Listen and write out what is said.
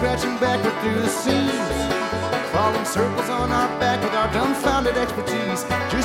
scratching backward through the seams, following circles on our back with our dumbfounded expertise. Just